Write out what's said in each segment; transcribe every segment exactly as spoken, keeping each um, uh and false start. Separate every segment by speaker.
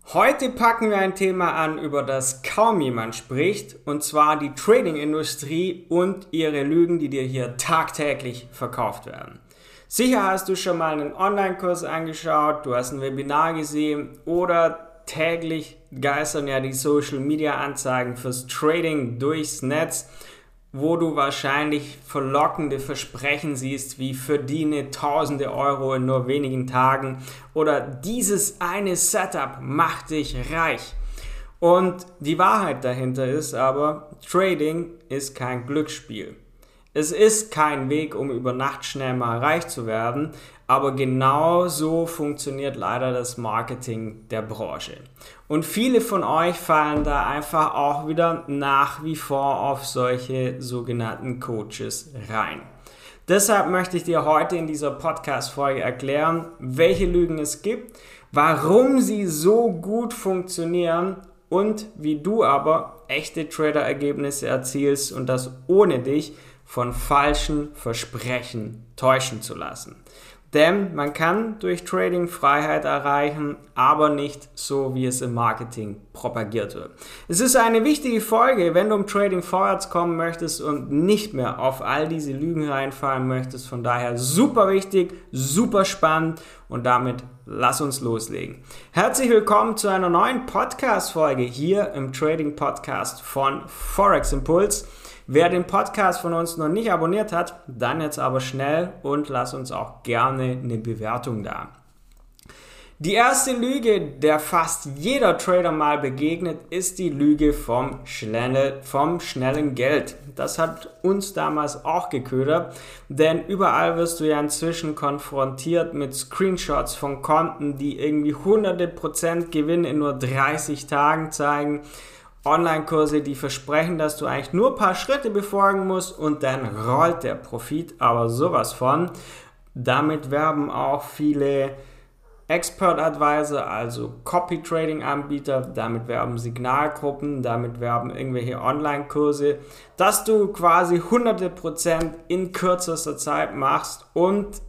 Speaker 1: Heute packen wir ein Thema an, über das kaum jemand spricht, und zwar die Trading-Industrie und ihre Lügen, die dir hier tagtäglich verkauft werden. Sicher hast du schon mal einen Online-Kurs angeschaut, du hast ein Webinar gesehen oder täglich geistern ja die Social-Media-Anzeigen fürs Trading durchs Netz, wo du wahrscheinlich verlockende Versprechen siehst, wie verdiene tausende Euro in nur wenigen Tagen oder dieses eine Setup macht dich reich. Und die Wahrheit dahinter ist aber, Trading ist kein Glücksspiel. Es ist kein Weg, um über Nacht schnell mal reich zu werden, aber genau so funktioniert leider das Marketing der Branche. Und viele von euch fallen da einfach auch wieder nach wie vor auf solche sogenannten Coaches rein. Deshalb möchte ich dir heute in dieser Podcast-Folge erklären, welche Lügen es gibt, warum sie so gut funktionieren und wie du aber echte Trader-Ergebnisse erzielst und das ohne dich von falschen Versprechen täuschen zu lassen. Denn man kann durch Trading Freiheit erreichen, aber nicht so, wie es im Marketing propagiert wird. Es ist eine wichtige Folge, wenn du im Trading vorwärts kommen möchtest und nicht mehr auf all diese Lügen reinfallen möchtest. Von daher super wichtig, super spannend und damit lass uns loslegen. Herzlich willkommen zu einer neuen Podcast-Folge hier im Trading Podcast von Forex Impuls. Wer den Podcast von uns noch nicht abonniert hat, dann jetzt aber schnell und lass uns auch gerne eine Bewertung da. Die erste Lüge, der fast jeder Trader mal begegnet, ist die Lüge vom, schnelle, vom schnellen Geld. Das hat uns damals auch geködert, denn überall wirst du ja inzwischen konfrontiert mit Screenshots von Konten, die irgendwie hunderte Prozent Gewinn in nur dreißig Tagen zeigen. Online-Kurse, die versprechen, dass du eigentlich nur ein paar Schritte befolgen musst und dann rollt der Profit aber sowas von. Damit werben auch viele Expert-Advisor, also Copy-Trading-Anbieter, damit werben Signalgruppen, damit werben irgendwelche Online-Kurse, dass du quasi hunderte Prozent in kürzester Zeit machst und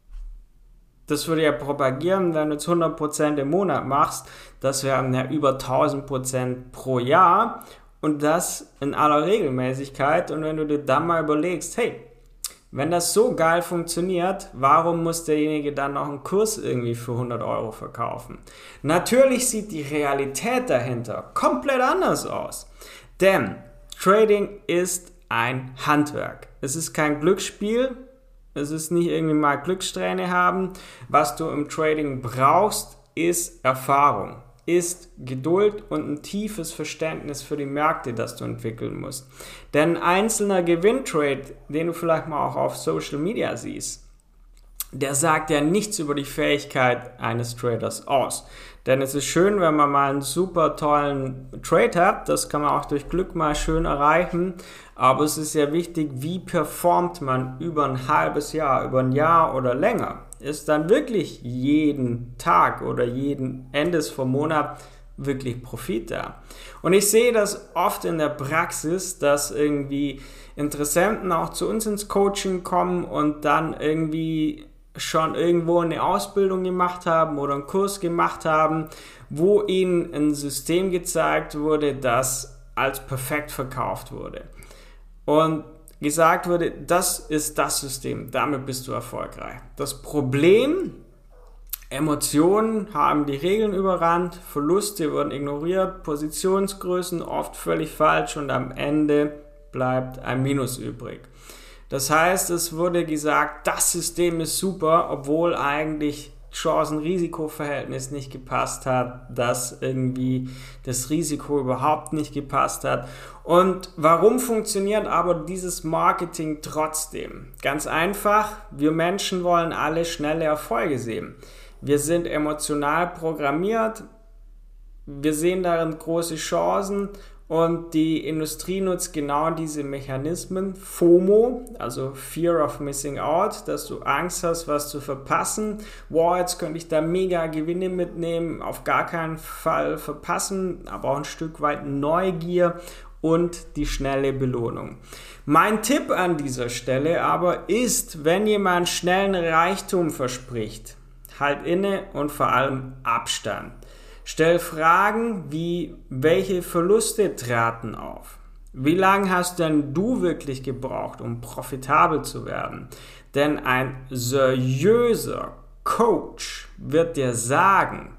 Speaker 1: das würde ja propagieren, wenn du jetzt hundert Prozent im Monat machst, das wären ja über tausend Prozent pro Jahr und das in aller Regelmäßigkeit. Und wenn du dir dann mal überlegst, hey, wenn das so geil funktioniert, warum muss derjenige dann noch einen Kurs irgendwie für hundert Euro verkaufen? Natürlich sieht die Realität dahinter komplett anders aus, denn Trading ist ein Handwerk. Es ist kein Glücksspiel. Es ist nicht irgendwie mal Glückssträhne haben. Was du im Trading brauchst, ist Erfahrung, ist Geduld und ein tiefes Verständnis für die Märkte, das du entwickeln musst. Denn ein einzelner Gewinntrade, den du vielleicht mal auch auf Social Media siehst, der sagt ja nichts über die Fähigkeit eines Traders aus. Denn es ist schön, wenn man mal einen super tollen Trade hat, das kann man auch durch Glück mal schön erreichen, aber es ist ja wichtig, wie performt man über ein halbes Jahr, über ein Jahr oder länger. Ist dann wirklich jeden Tag oder jeden Endes vom Monat wirklich Profit da? Und ich sehe das oft in der Praxis, dass irgendwie Interessenten auch zu uns ins Coaching kommen und dann irgendwie schon irgendwo eine Ausbildung gemacht haben oder einen Kurs gemacht haben, wo ihnen ein System gezeigt wurde, das als perfekt verkauft wurde. Und gesagt wurde, das ist das System, damit bist du erfolgreich. Das Problem, Emotionen haben die Regeln überrannt, Verluste wurden ignoriert, Positionsgrößen oft völlig falsch und am Ende bleibt ein Minus übrig. Das heißt, es wurde gesagt, das System ist super, obwohl eigentlich Chancen-Risiko-Verhältnis nicht gepasst hat, dass irgendwie das Risiko überhaupt nicht gepasst hat. Und warum funktioniert aber dieses Marketing trotzdem? Ganz einfach, wir Menschen wollen alle schnelle Erfolge sehen. Wir sind emotional programmiert, wir sehen darin große Chancen. Und die Industrie nutzt genau diese Mechanismen, FOMO, also Fear of Missing Out, dass du Angst hast, was zu verpassen. Wow, jetzt könnte ich da mega Gewinne mitnehmen, auf gar keinen Fall verpassen, aber auch ein Stück weit Neugier und die schnelle Belohnung. Mein Tipp an dieser Stelle aber ist, wenn jemand schnellen Reichtum verspricht, halt inne und vor allem Abstand. Stell Fragen wie, welche Verluste traten auf? Wie lange hast denn du wirklich gebraucht, um profitabel zu werden? Denn ein seriöser Coach wird dir sagen,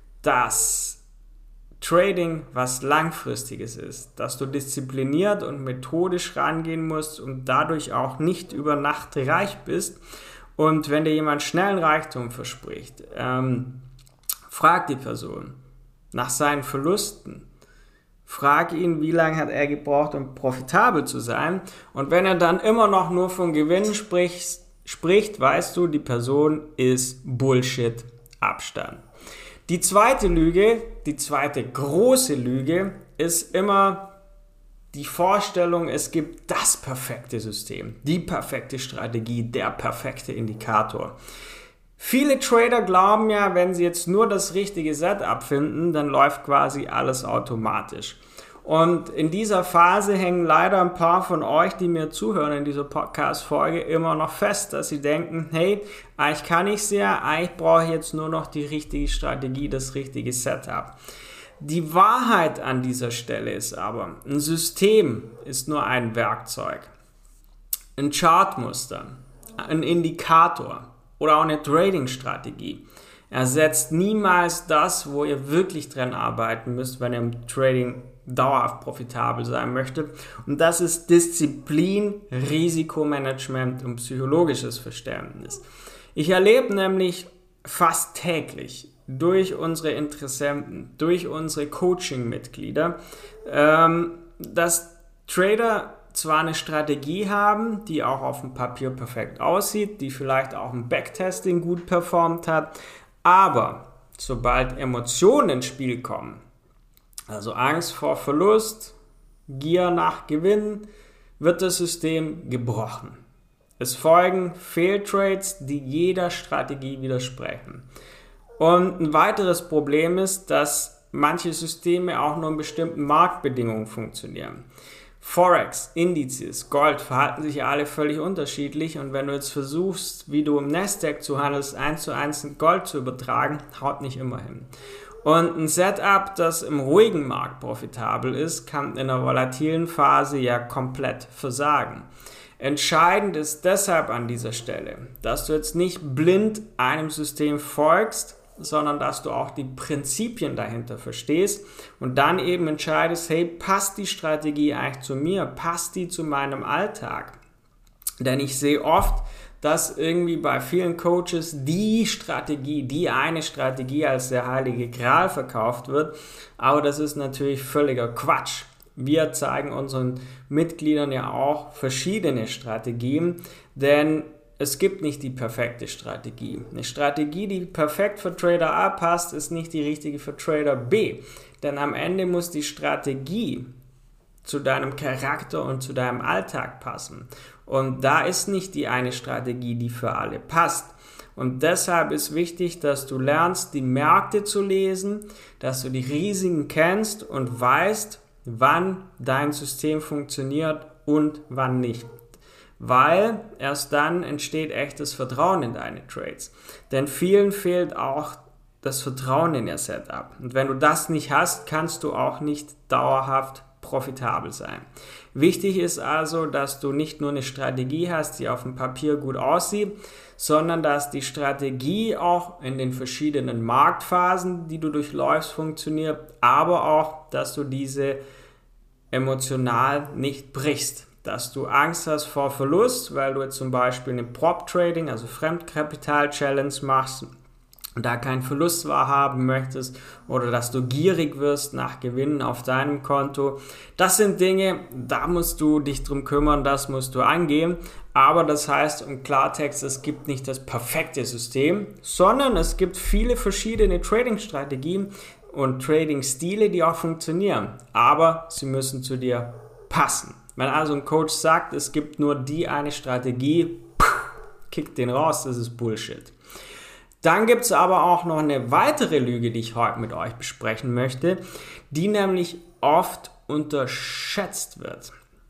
Speaker 1: dass Trading was Langfristiges ist, dass du diszipliniert und methodisch rangehen musst und dadurch auch nicht über Nacht reich bist. Und wenn dir jemand schnellen Reichtum verspricht, ähm, frag die Person nach seinen Verlusten. Frag ihn, wie lange hat er gebraucht, um profitabel zu sein. Und wenn er dann immer noch nur von Gewinnen spricht, spricht, weißt du, die Person ist Bullshit, Abstand. Die zweite Lüge, die zweite große Lüge ist immer die Vorstellung, es gibt das perfekte System, die perfekte Strategie, der perfekte Indikator. Viele Trader glauben ja, wenn sie jetzt nur das richtige Setup finden, dann läuft quasi alles automatisch. Und in dieser Phase hängen leider ein paar von euch, die mir zuhören in dieser Podcast-Folge, immer noch fest, dass sie denken, hey, eigentlich kann ich es ja, eigentlich brauche ich jetzt nur noch die richtige Strategie, das richtige Setup. Die Wahrheit an dieser Stelle ist aber, ein System ist nur ein Werkzeug. Ein Chartmuster, ein Indikator oder auch eine Trading-Strategie ersetzt niemals das, wo ihr wirklich dran arbeiten müsst, wenn ihr im Trading dauerhaft profitabel sein möchtet. Und das ist Disziplin, Risikomanagement und psychologisches Verständnis. Ich erlebe nämlich fast täglich durch unsere Interessenten, durch unsere Coaching-Mitglieder, ähm, dass Trader zwar eine Strategie haben, die auch auf dem Papier perfekt aussieht, die vielleicht auch im Backtesting gut performt hat, aber sobald Emotionen ins Spiel kommen, also Angst vor Verlust, Gier nach Gewinn, wird das System gebrochen. Es folgen Fehltrades, die jeder Strategie widersprechen. Und ein weiteres Problem ist, dass manche Systeme auch nur in bestimmten Marktbedingungen funktionieren. Forex, Indizes, Gold verhalten sich ja alle völlig unterschiedlich und wenn du jetzt versuchst, wie du im Nasdaq zu handelst, eins zu eins in Gold zu übertragen, haut nicht immer hin. Und ein Setup, das im ruhigen Markt profitabel ist, kann in einer volatilen Phase ja komplett versagen. Entscheidend ist deshalb an dieser Stelle, dass du jetzt nicht blind einem System folgst, sondern dass du auch die Prinzipien dahinter verstehst und dann eben entscheidest, hey, passt die Strategie eigentlich zu mir, passt die zu meinem Alltag? Denn ich sehe oft, dass irgendwie bei vielen Coaches die Strategie, die eine Strategie als der heilige Gral verkauft wird, aber das ist natürlich völliger Quatsch. Wir zeigen unseren Mitgliedern ja auch verschiedene Strategien, denn es gibt nicht die perfekte Strategie. Eine Strategie, die perfekt für Trader A passt, ist nicht die richtige für Trader B. Denn am Ende muss die Strategie zu deinem Charakter und zu deinem Alltag passen. Und da ist nicht die eine Strategie, die für alle passt. Und deshalb ist wichtig, dass du lernst, die Märkte zu lesen, dass du die Risiken kennst und weißt, wann dein System funktioniert und wann nicht. Weil erst dann entsteht echtes Vertrauen in deine Trades. Denn vielen fehlt auch das Vertrauen in ihr Setup. Und wenn du das nicht hast, kannst du auch nicht dauerhaft profitabel sein. Wichtig ist also, dass du nicht nur eine Strategie hast, die auf dem Papier gut aussieht, sondern dass die Strategie auch in den verschiedenen Marktphasen, die du durchläufst, funktioniert, aber auch, dass du diese emotional nicht brichst. Dass du Angst hast vor Verlust, weil du jetzt zum Beispiel eine Prop-Trading, also Fremdkapital-Challenge machst und da keinen Verlust wahrhaben möchtest oder dass du gierig wirst nach Gewinnen auf deinem Konto. Das sind Dinge, da musst du dich drum kümmern, das musst du angehen. Aber das heißt im Klartext, es gibt nicht das perfekte System, sondern es gibt viele verschiedene Trading-Strategien und Trading-Stile, die auch funktionieren. Aber sie müssen zu dir passen. Wenn also ein Coach sagt, es gibt nur die eine Strategie, kickt den raus, das ist Bullshit. Dann gibt es aber auch noch eine weitere Lüge, die ich heute mit euch besprechen möchte, die nämlich oft unterschätzt wird.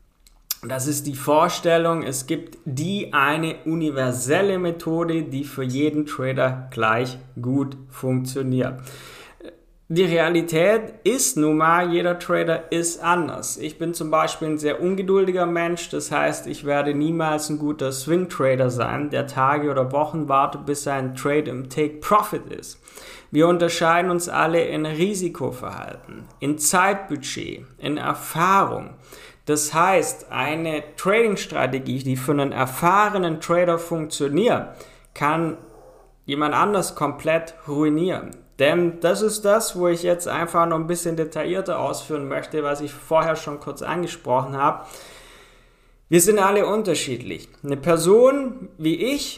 Speaker 1: Das ist die Vorstellung, es gibt die eine universelle Methode, die für jeden Trader gleich gut funktioniert. die Realität ist nun mal, jeder Trader ist anders. Ich bin zum Beispiel ein sehr ungeduldiger Mensch, das heißt, ich werde niemals ein guter Swing-Trader sein, der Tage oder Wochen wartet, bis ein Trade im Take-Profit ist. Wir unterscheiden uns alle in Risikoverhalten, in Zeitbudget, in Erfahrung. Das heißt, eine Trading-Strategie, die für einen erfahrenen Trader funktioniert, kann jemand anders komplett ruinieren. Denn das ist das, wo ich jetzt einfach noch ein bisschen detaillierter ausführen möchte, was ich vorher schon kurz angesprochen habe. Wir sind alle unterschiedlich. Eine Person wie ich,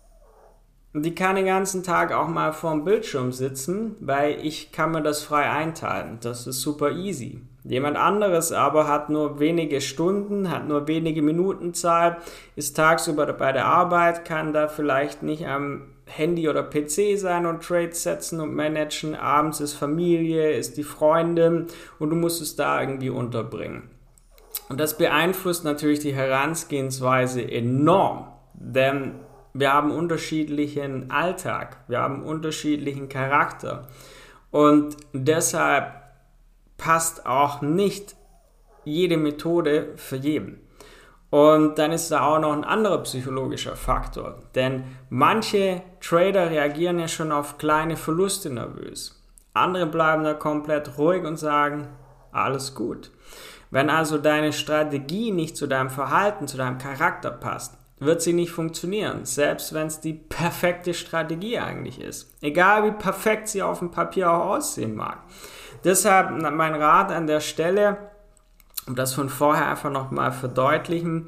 Speaker 1: die kann den ganzen Tag auch mal vorm Bildschirm sitzen, weil ich kann mir das frei einteilen. Das ist super easy. Jemand anderes aber hat nur wenige Stunden, hat nur wenige Minuten Zeit, ist tagsüber bei der Arbeit, kann da vielleicht nicht am Handy oder P C sein und Trades setzen und managen. Abends ist Familie, ist die Freundin und du musst es da irgendwie unterbringen. Und das beeinflusst natürlich die Herangehensweise enorm, denn wir haben unterschiedlichen Alltag, wir haben unterschiedlichen Charakter und deshalb passt auch nicht jede Methode für jeden. Und dann ist da auch noch ein anderer psychologischer Faktor, denn manche Trader reagieren ja schon auf kleine Verluste nervös. Andere bleiben da komplett ruhig und sagen, alles gut. Wenn also deine Strategie nicht zu deinem Verhalten, zu deinem Charakter passt, wird sie nicht funktionieren, selbst wenn es die perfekte Strategie eigentlich ist. Egal wie perfekt sie auf dem Papier auch aussehen mag. Deshalb mein Rat an der Stelle, um das von vorher einfach nochmal verdeutlichen,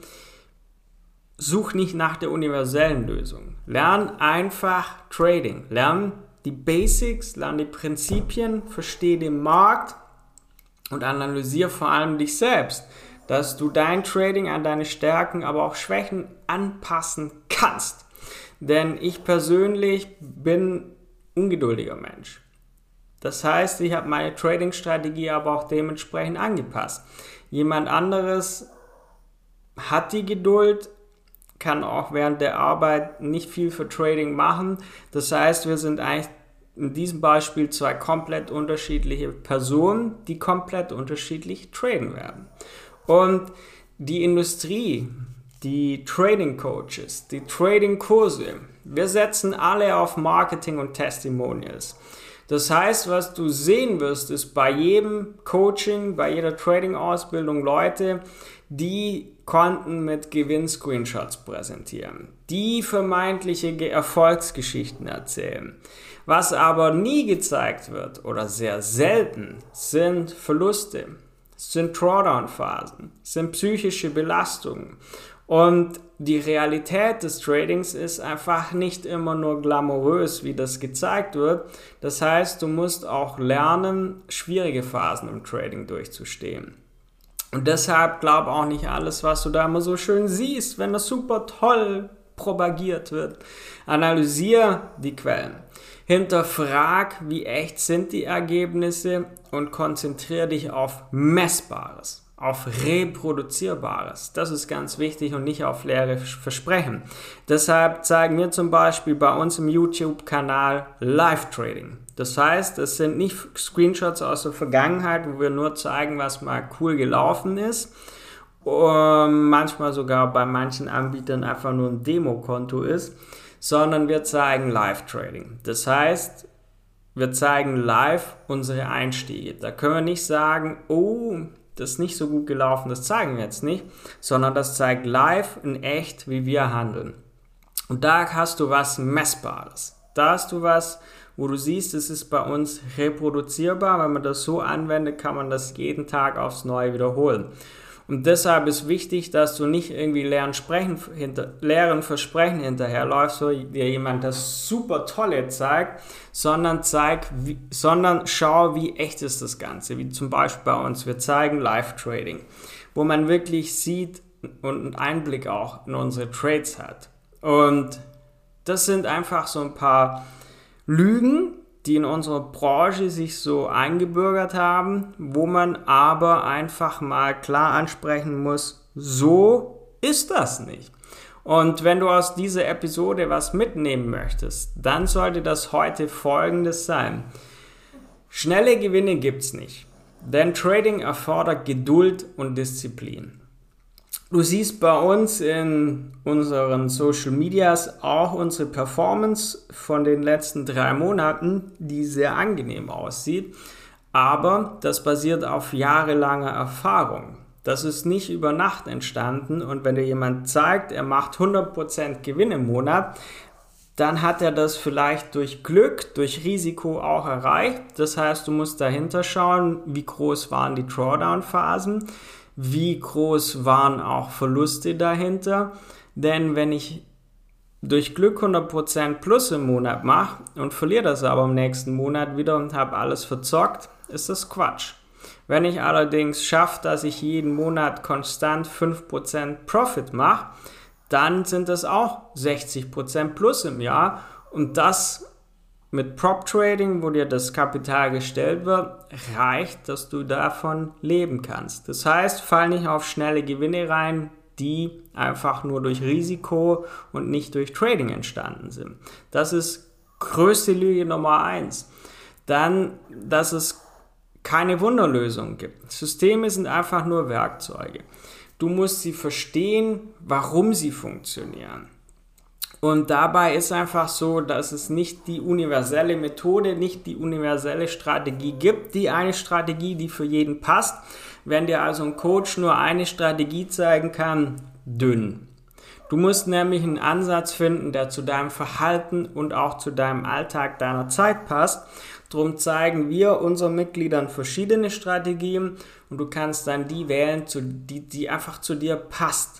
Speaker 1: such nicht nach der universellen Lösung. Lern einfach Trading. Lern die Basics, lern die Prinzipien, verstehe den Markt und analysiere vor allem dich selbst, dass du dein Trading an deine Stärken, aber auch Schwächen anpassen kannst. Denn ich persönlich bin ein ungeduldiger Mensch. Das heißt, ich habe meine Trading-Strategie aber auch dementsprechend angepasst. Jemand anderes hat die Geduld, kann auch während der Arbeit nicht viel für Trading machen. Das heißt, wir sind eigentlich in diesem Beispiel zwei komplett unterschiedliche Personen, die komplett unterschiedlich traden werden. Und die Industrie, die Trading Coaches, die Trading Kurse, wir setzen alle auf Marketing und Testimonials. Das heißt, was du sehen wirst, ist bei jedem Coaching, bei jeder Trading-Ausbildung Leute, die konnten mit Gewinn-Screenshots präsentieren, die vermeintliche Erfolgsgeschichten erzählen. Was aber nie gezeigt wird oder sehr selten, sind Verluste, sind Drawdown-Phasen, sind psychische Belastungen. Und die Realität des Tradings ist einfach nicht immer nur glamourös, wie das gezeigt wird. Das heißt, du musst auch lernen, schwierige Phasen im Trading durchzustehen. Und deshalb glaub auch nicht alles, was du da immer so schön siehst, wenn das super toll propagiert wird. Analysier die Quellen. Hinterfrag, wie echt sind die Ergebnisse und konzentriere dich auf Messbares. Auf Reproduzierbares. Das ist ganz wichtig und nicht auf leere Versprechen. Deshalb zeigen wir zum Beispiel bei uns im YouTube-Kanal Live-Trading. Das heißt, es sind nicht Screenshots aus der Vergangenheit, wo wir nur zeigen, was mal cool gelaufen ist. Und manchmal sogar bei manchen Anbietern einfach nur ein Demokonto ist, sondern wir zeigen Live-Trading. Das heißt, wir zeigen live unsere Einstiege. Da können wir nicht sagen, oh, das ist nicht so gut gelaufen, das zeigen wir jetzt nicht, sondern das zeigt live in echt, wie wir handeln. Und da hast du was Messbares. Da hast du was, wo du siehst, es ist bei uns reproduzierbar. Wenn man das so anwendet, kann man das jeden Tag aufs Neue wiederholen. Und deshalb ist wichtig, dass du nicht irgendwie leeren, Sprechen, hinter, leeren Versprechen hinterherläufst, wo dir jemand das super Tolle zeigt, sondern, zeig, wie, sondern schau, wie echt ist das Ganze. Wie zum Beispiel bei uns, wir zeigen Live-Trading, wo man wirklich sieht und einen Einblick auch in unsere Trades hat. Und das sind einfach so ein paar Lügen, die in unserer Branche sich so eingebürgert haben, wo man aber einfach mal klar ansprechen muss, so ist das nicht. Und wenn du aus dieser Episode was mitnehmen möchtest, dann sollte das heute Folgendes sein. Schnelle Gewinne gibt's nicht, denn Trading erfordert Geduld und Disziplin. Du siehst bei uns in unseren Social Medias auch unsere Performance von den letzten drei Monaten, die sehr angenehm aussieht, aber das basiert auf jahrelanger Erfahrung. Das ist nicht über Nacht entstanden und wenn dir jemand zeigt, er macht hundert Prozent Gewinn im Monat, dann hat er das vielleicht durch Glück, durch Risiko auch erreicht. Das heißt, du musst dahinter schauen, wie groß waren die Drawdown-Phasen, wie groß waren auch Verluste dahinter. Denn wenn ich durch Glück hundert Prozent plus im Monat mache und verliere das aber im nächsten Monat wieder und habe alles verzockt, ist das Quatsch. Wenn ich allerdings schaffe, dass ich jeden Monat konstant fünf Prozent Profit mache, dann sind das auch sechzig Prozent plus im Jahr und das mit Prop Trading, wo dir das Kapital gestellt wird, reicht, dass du davon leben kannst. Das heißt, fall nicht auf schnelle Gewinne rein, die einfach nur durch Risiko und nicht durch Trading entstanden sind. Das ist größte Lüge Nummer eins. Dann, dass es keine Wunderlösung gibt. Systeme sind einfach nur Werkzeuge. Du musst sie verstehen, warum sie funktionieren. Und dabei ist einfach so, dass es nicht die universelle Methode, nicht die universelle Strategie gibt. Die eine Strategie, die für jeden passt. Wenn dir also ein Coach nur eine Strategie zeigen kann, dünn. Du musst nämlich einen Ansatz finden, der zu deinem Verhalten und auch zu deinem Alltag, deiner Zeit passt. Darum zeigen wir unseren Mitgliedern verschiedene Strategien und du kannst dann die wählen, die, die einfach zu dir passt.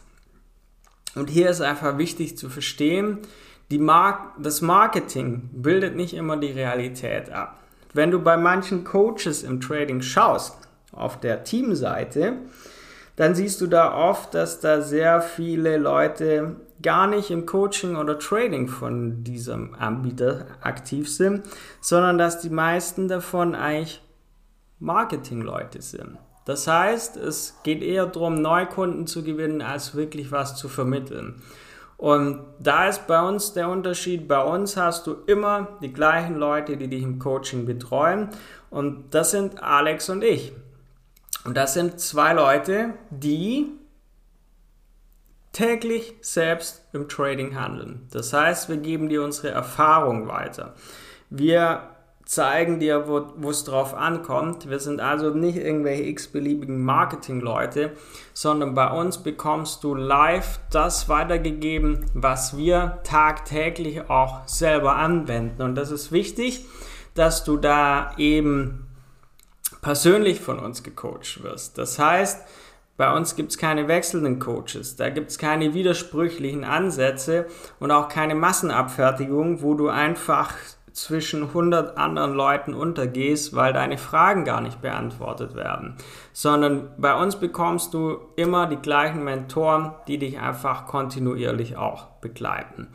Speaker 1: Und hier ist einfach wichtig zu verstehen, die Mar- das Marketing bildet nicht immer die Realität ab. Wenn du bei manchen Coaches im Trading schaust, auf der Teamseite, dann siehst du da oft, dass da sehr viele Leute gar nicht im Coaching oder Trading von diesem Anbieter aktiv sind, sondern dass die meisten davon eigentlich Marketingleute sind. Das heißt, es geht eher darum, Neukunden zu gewinnen, als wirklich was zu vermitteln. Und da ist bei uns der Unterschied, bei uns hast du immer die gleichen Leute, die dich im Coaching betreuen und das sind Alex und ich. Und das sind zwei Leute, die täglich selbst im Trading handeln. Das heißt, wir geben dir unsere Erfahrung weiter. Wir zeigen dir, wo es drauf ankommt. Wir sind also nicht irgendwelche x-beliebigen Marketing-Leute, sondern bei uns bekommst du live das weitergegeben, was wir tagtäglich auch selber anwenden. Und das ist wichtig, dass du da eben persönlich von uns gecoacht wirst. Das heißt, bei uns gibt es keine wechselnden Coaches, da gibt es keine widersprüchlichen Ansätze und auch keine Massenabfertigung, wo du einfach zwischen hundert anderen Leuten untergehst, weil deine Fragen gar nicht beantwortet werden, sondern bei uns bekommst du immer die gleichen Mentoren, die dich einfach kontinuierlich auch begleiten.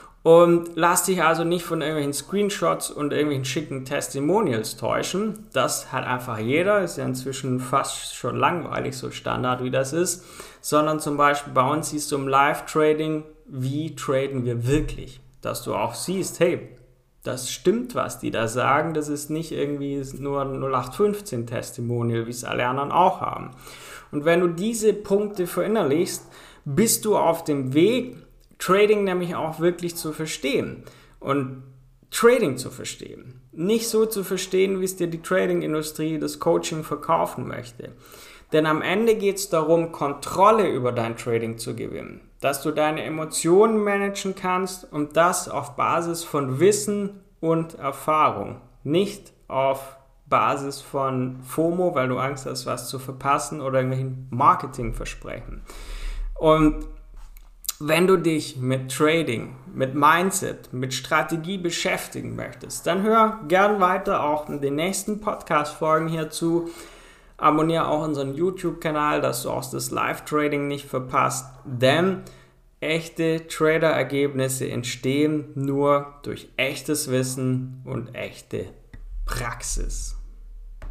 Speaker 1: Und lass dich also nicht von irgendwelchen Screenshots und irgendwelchen schicken Testimonials täuschen. Das hat einfach jeder, ist ja inzwischen fast schon langweilig, so Standard wie das ist. Sondern zum Beispiel bei uns siehst du im Live-Trading, wie traden wir wirklich. Dass du auch siehst, hey, das stimmt, was die da sagen. Das ist nicht irgendwie nur ein null acht fünfzehn Testimonial, wie es alle anderen auch haben. Und wenn du diese Punkte verinnerlichst, bist du auf dem Weg, Trading nämlich auch wirklich zu verstehen und Trading zu verstehen. Nicht so zu verstehen, wie es dir die Trading-Industrie, das Coaching verkaufen möchte. Denn am Ende geht es darum, Kontrolle über dein Trading zu gewinnen. Dass du deine Emotionen managen kannst und das auf Basis von Wissen und Erfahrung. Nicht auf Basis von FOMO, weil du Angst hast, was zu verpassen oder irgendwelchen Marketingversprechen. Und wenn du dich mit Trading, mit Mindset, mit Strategie beschäftigen möchtest, dann hör gern weiter auch in den nächsten Podcast-Folgen hierzu. Abonniere auch unseren YouTube-Kanal, dass du auch das Live-Trading nicht verpasst, denn echte Trader-Ergebnisse entstehen nur durch echtes Wissen und echte Praxis.